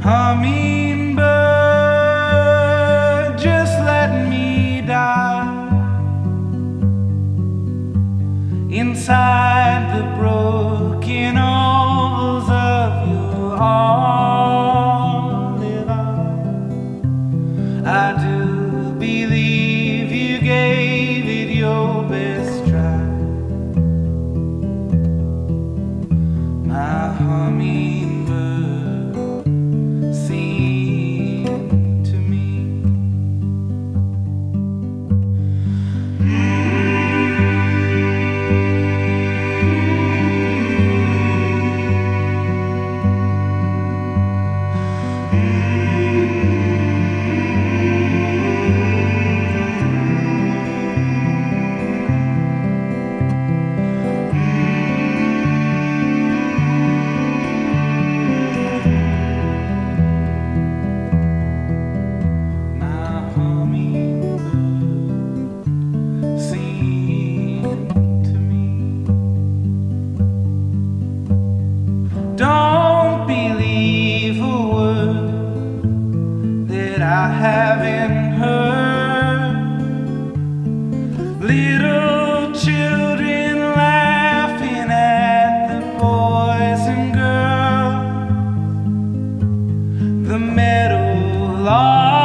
Hummingbird, just let me die inside the broken ovals of your olive eye. I do believe you gave it your best try. My hummingbird, sing to me. Don't believe a word that I haven't heard. Little children laughing at the boys and girls. The meadow lark